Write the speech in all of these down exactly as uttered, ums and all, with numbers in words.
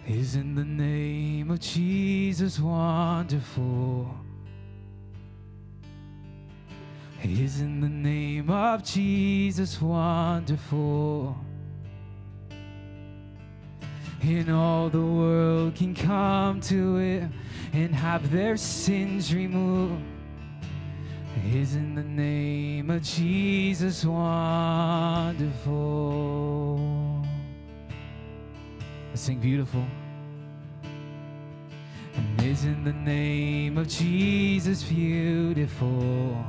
Isn't the name of Jesus wonderful? Isn't the name of Jesus wonderful? And all the world can come to it and have their sins removed. Isn't the name of Jesus wonderful? Let's sing beautiful. And isn't the name of Jesus beautiful?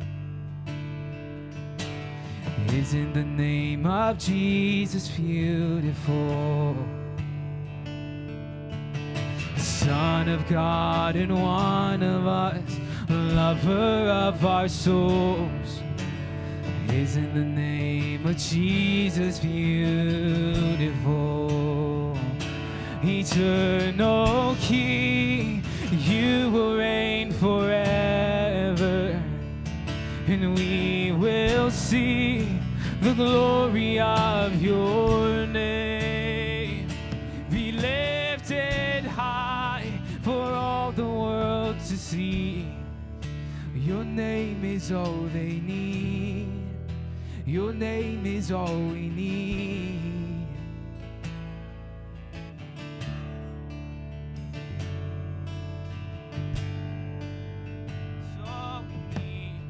Isn't the name of Jesus beautiful? The Son of God and one of us, lover of our souls. Isn't the name of Jesus beautiful? Eternal King, you will reign forever, and we will see the glory of your name. Be lifted high for all the world to see. Your name is all they need. Your name is all we need. So we need.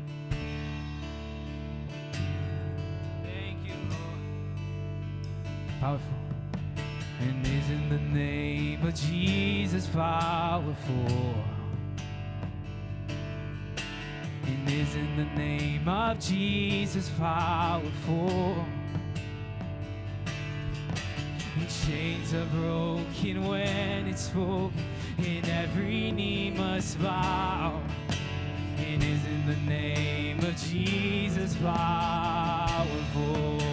Thank you, Lord. Powerful. And isn't the name of Jesus powerful? And isn't the name of Jesus powerful? And chains are broken when it's spoken, and every knee must bow. And isn't the name of Jesus powerful?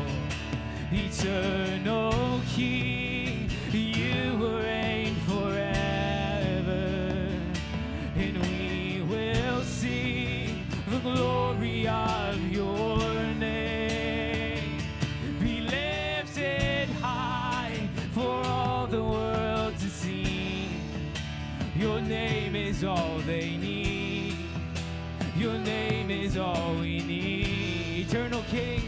Eternal King, you will reign forever, and we will see the glory of your name. Be lifted high for all the world to see. Your name is all they need. Your name is all we need. Eternal King,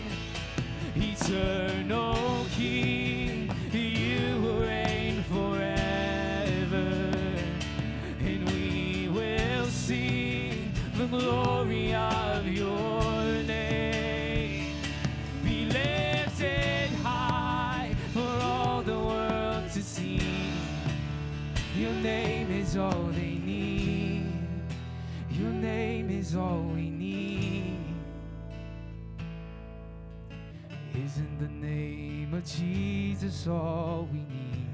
eternal King, you will reign forever, and we will see the glory of your name. Be lifted high for all the world to see. Your name is all they need. Your name is all we need. Isn't the name of Jesus all we need?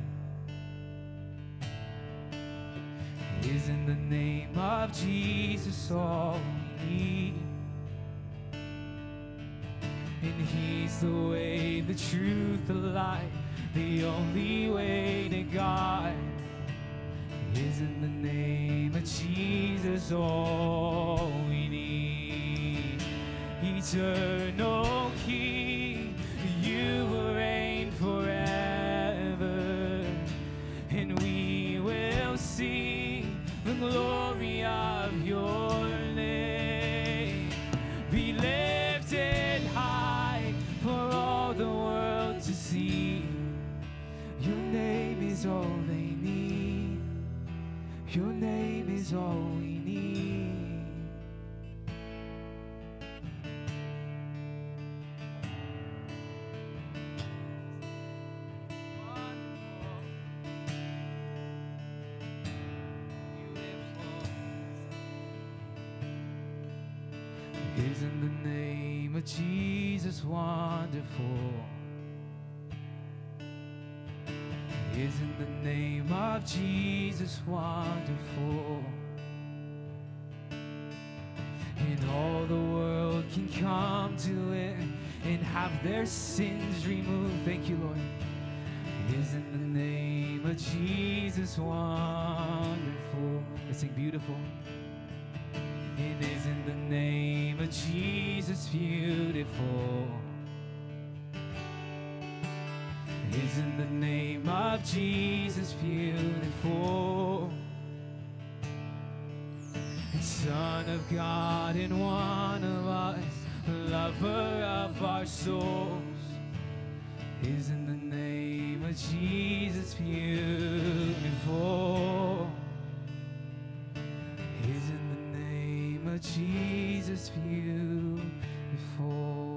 Isn't the name of Jesus all we need? And he's the way, the truth, the life, the only way to God. Isn't the name of Jesus all we need? Eternal King, you will reign forever, and we will see the glory of your name. Be lifted high for all the world to see. Your name is all they need. Your name is all we need. Isn't the name of Jesus wonderful? Isn't the name of Jesus wonderful? And all the world can come to it and have their sins removed. Thank you, Lord. Isn't the name of Jesus wonderful? Let's sing beautiful. And isn't the name of Jesus beautiful? Isn't the name name of Jesus beautiful. Son of God and one of us, lover of our souls. Isn't the name of Jesus beautiful? Isn't the name of Jesus beautiful?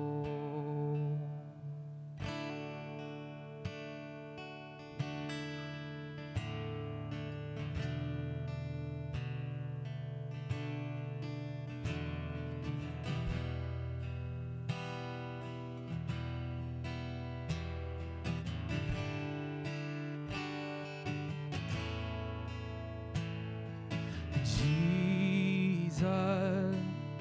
Jesus,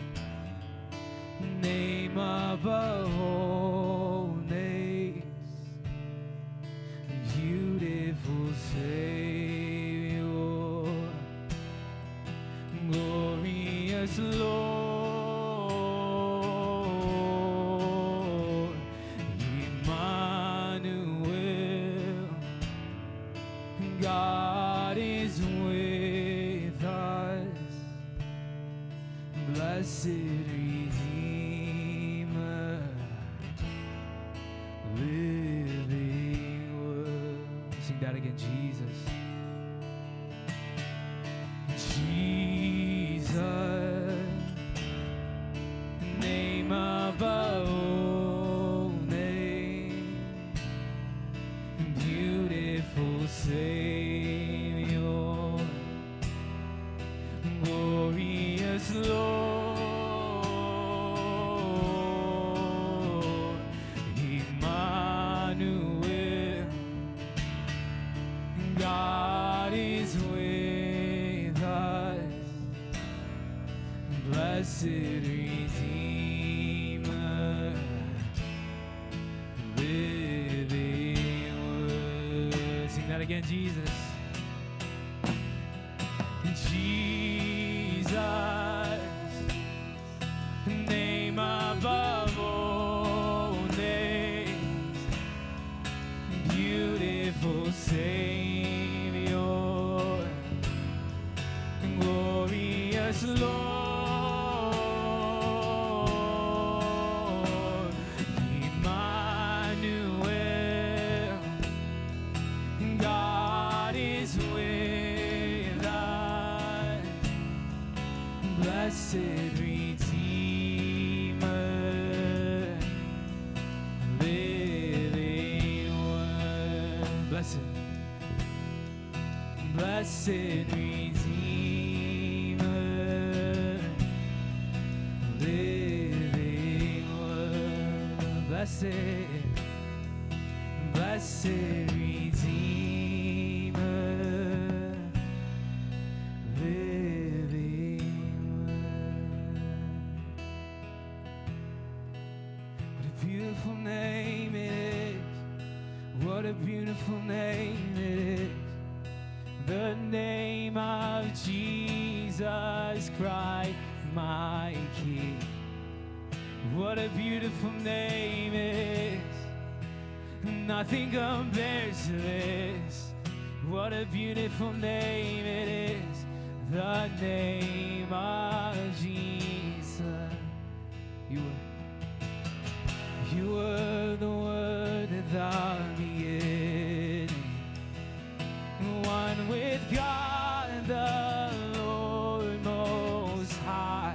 name above all names, beautiful Savior, glorious Lord, Emmanuel, God is with us. Blessed Redeemer, living word. Sing that again, Jesus. Jesus, name above all names, beautiful Savior, glorious Lord, Emmanuel, God is with us. Blessed Redeemer, living word. Sing that again, Jesus. Jesus, name above all names, beautiful Savior, glorious Lord, Emmanuel, God is with us. Blessed Redeemer, living word. Blessed, blessed Redeemer, living word. Blessed, blessed Redeemer, living word. What a beautiful name it is. What a beautiful name it is. The name of Jesus Christ, my King. What a beautiful name it is. Nothing compares to this. What a beautiful name it is. The name of Jesus. You were, you were the Word at the beginning, one with God the Lord Most High.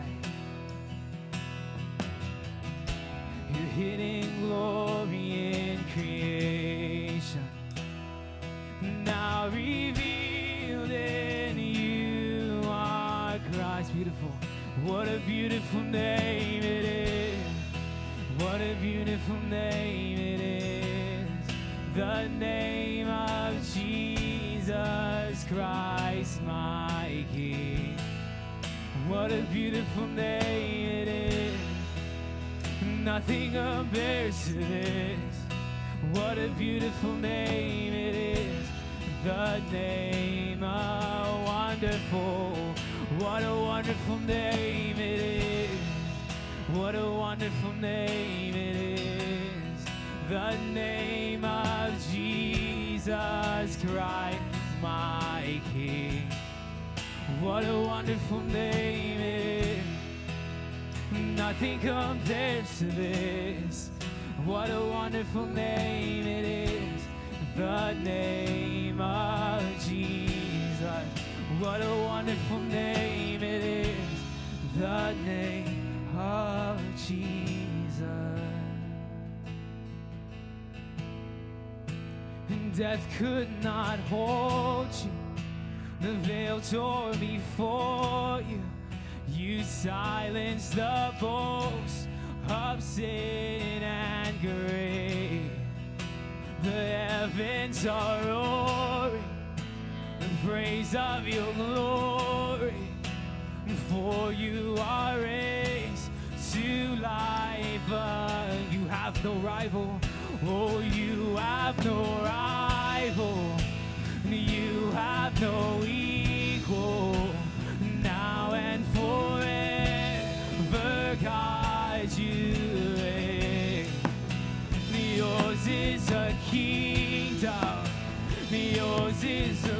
Your hidden glory in creation, now revealed in you are Christ. Beautiful. What a beautiful name it is. What a beautiful name it is. The name of Jesus Christ, my King. What a beautiful name it is. Nothing compares to this. What a beautiful name it is. The name of wonderful. What a wonderful name it is. What a wonderful name it is. The name of Jesus Jesus Christ, my King. What a wonderful name it is. Nothing compares to this. What a wonderful name it is. The name of Jesus. What a wonderful name it is. The name of Jesus. And death could not hold you. The veil tore before you. You silenced the boast of sin and grave. The heavens are roaring the praise of your glory. For you are raised to life, but you have no rival. Oh, you have no rival. You have no equal. Now and forever, God, you reign. Yours is a kingdom. Yours is a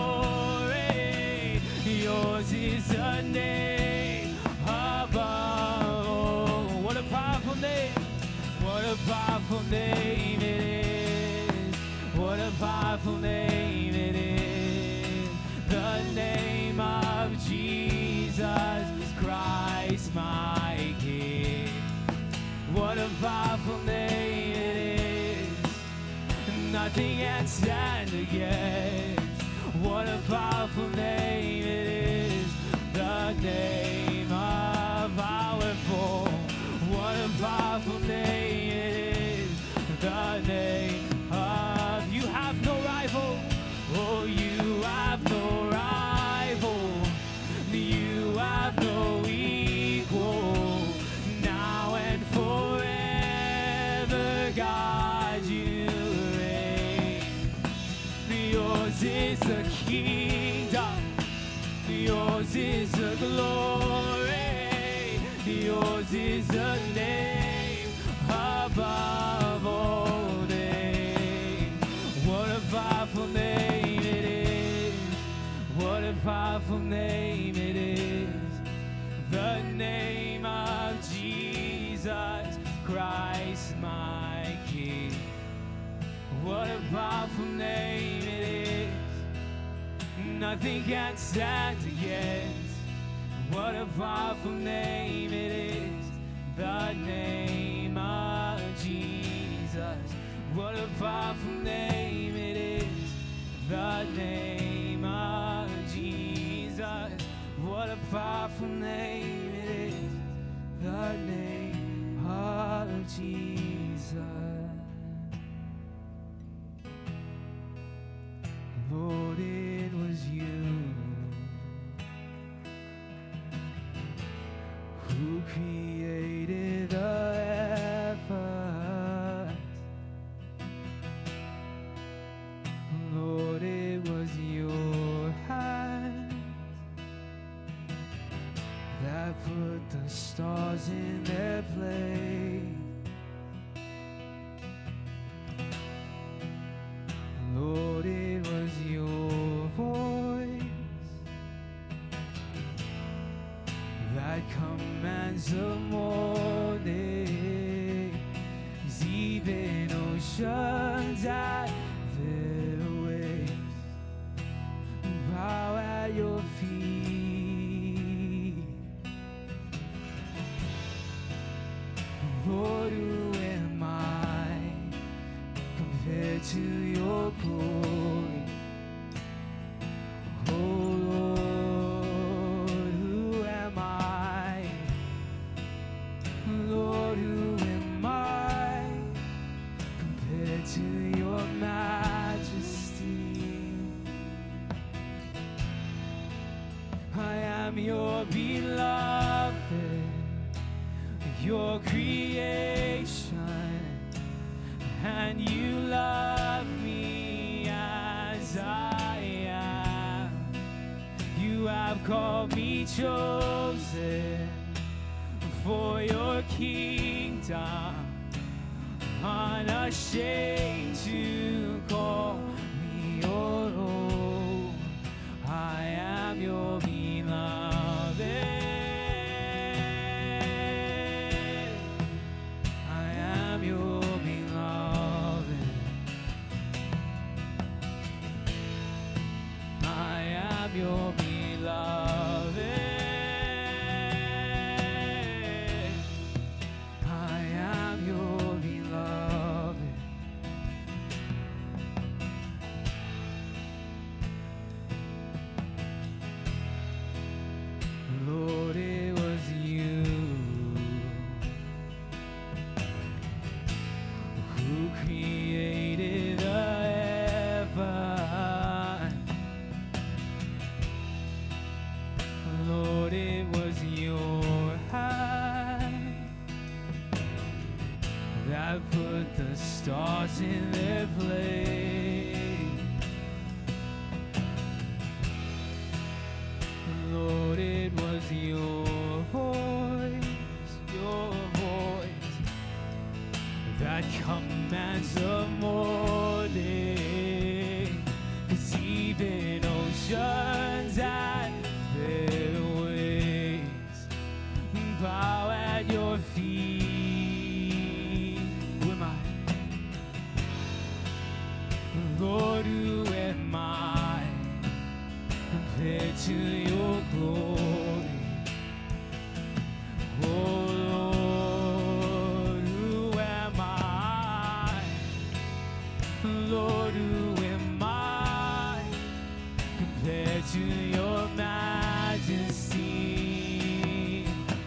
glory. Yours is a name above. Oh, what a powerful name. What a powerful name it is. What a powerful name it is. The name of Jesus Christ, my King. What a powerful name it is. Nothing can stand against. What a powerful name it is. The name of powerful. What a powerful name it is. The name of, you have no rival. Oh, you have no rival. You have no equal. Now and forever, God, you reign. Yours is the kingdom. Yours is the glory. Yours is the name above all names. What a powerful name it is. What a powerful name it is. The name of Jesus Christ, my King. What a powerful name it is. Nothing can stand against. What a powerful name it is. The name of Jesus. What a powerful name it is. The name of Jesus. What a powerful name it is. The name of Jesus. Lord, it was you who created the heavens. Lord, it was your hand that put the stars in their place. Lord, it was your voice that commands the morning, even oceans at their waves bow at your feet. Lord, who am I compared to your glory? Oh Lord, who am I? Lord, who am I compared to your majesty? I am your beloved, your creation, and you love me as I am. You have called me chosen for your kingdom, unashamed to call that put the stars in their place. Lord, it was your voice, your voice that commands the morning. 'Cause even oceans and their waves bow at your feet. Who am I? Lord, who am I compared to your glory? Oh Lord, who am I? Lord, who am I compared to your majesty?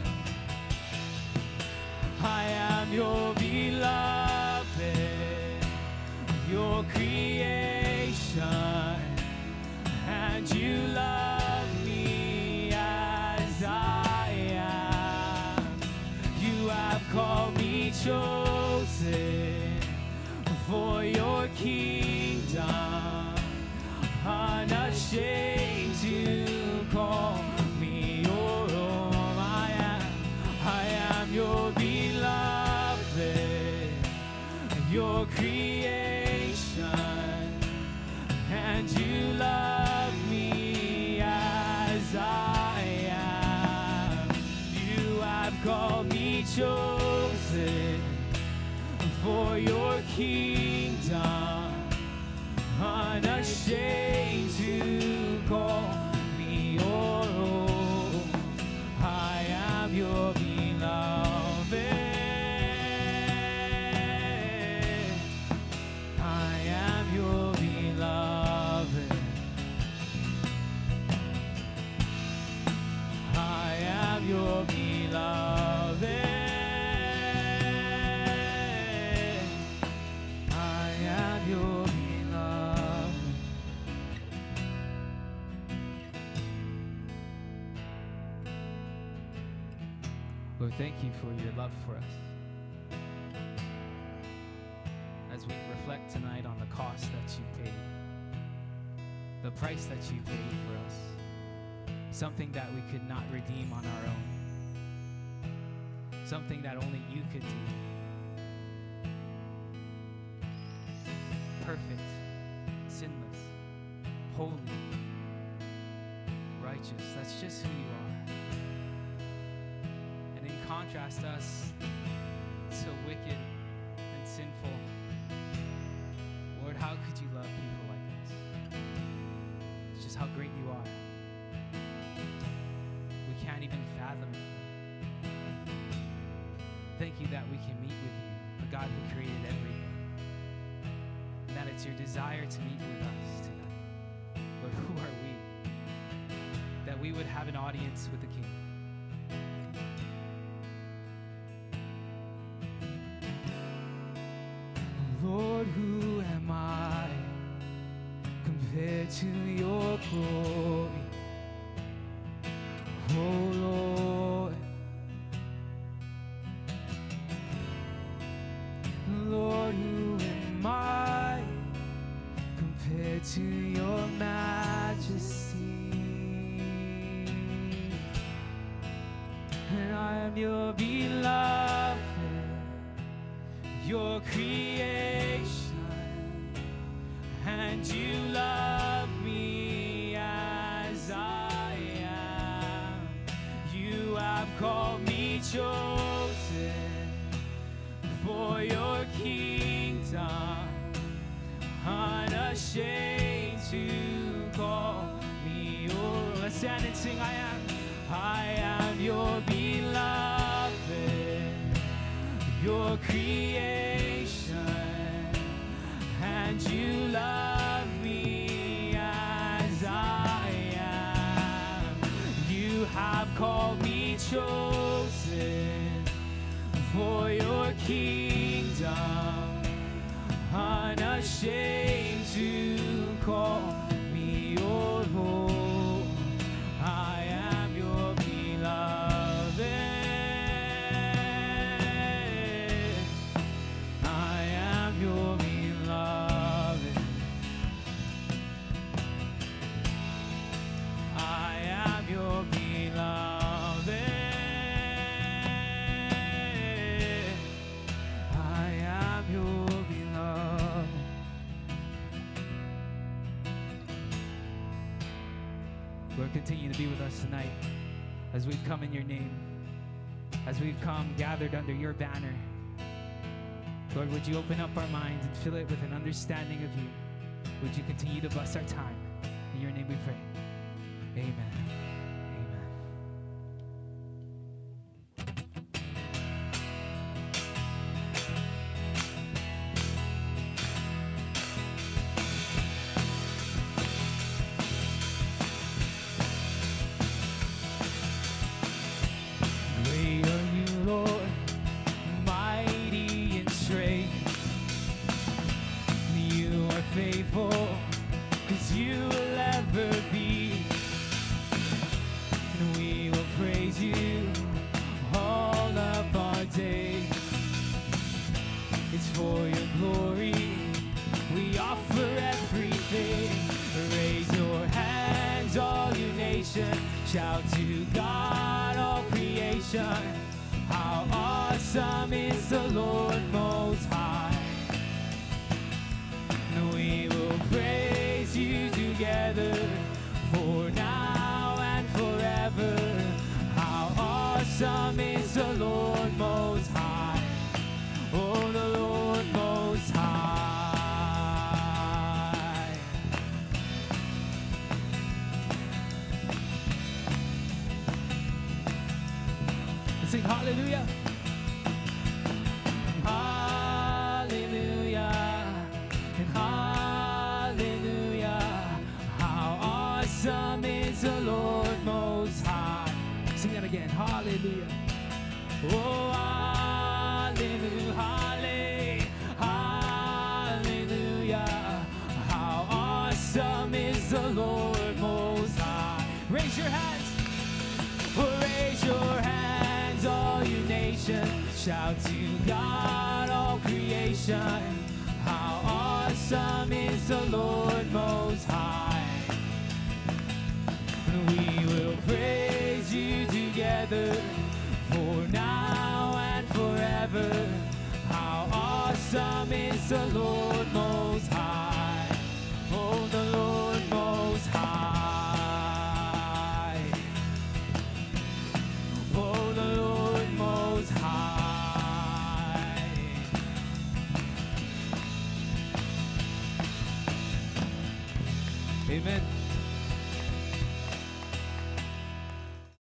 I am your beloved, your creation, and you love me as I am. You have called me chosen for your kingdom, unashamed to call me your own. I am, I am your beloved, your creation, and you love me as I am. You have called me chosen for your kingdom, unashamed to call me your own. I am your beloved. I am your beloved. I am your beloved. I am your beloved. Lord, thank you for your love for us. As we reflect tonight on the cost that you paid, the price that you paid for us, something that we could not redeem on our own, something that only you could do. Perfect, sinless, holy, righteous. That's just who you are. And in contrast us to wicked and sinful, Lord, how could you love people like us? It's just how great you are. We can't even fathom it. Thank you that we can meet with you, the God who created everything. And that it's your desire to meet with us tonight. Lord, who are we? That we would have an audience with the King. Lord, who am I compared to your glory? Oh Lord, Lord, who am I compared to your majesty? And I am your beloved, your creation, and you love me as I am. You have called me chosen for your kingdom, unashamed to call me your. Let's stand and sing. I am, I am your beloved, your creation, and you love me as I am. You have called me chosen for your kingdom, unashamed to call me your own. I am your beloved. Lord, continue to be with us tonight as we've come in your name, as we've come gathered under your banner. Lord, would you open up our minds and fill it with an understanding of you? Would you continue to bless our time? In your name we pray. Amen. Shout to God, all creation, how awesome is the Lord Most High. And we will praise you together, for now and forever. How awesome is the Lord Most High, oh, the Lord Most High. Sing hallelujah. Hallelujah. And hallelujah. How awesome is the Lord Most High. Sing that again. Hallelujah. Oh, hallelujah. Hallelujah. How awesome is the Lord Most High. Raise your hands. Oh, raise your hands. All you nations, shout to God, all creation. How awesome is the Lord Most High. We will praise you together, for now and forever. How awesome is the Lord Most High, oh, the Lord Most High. Amen.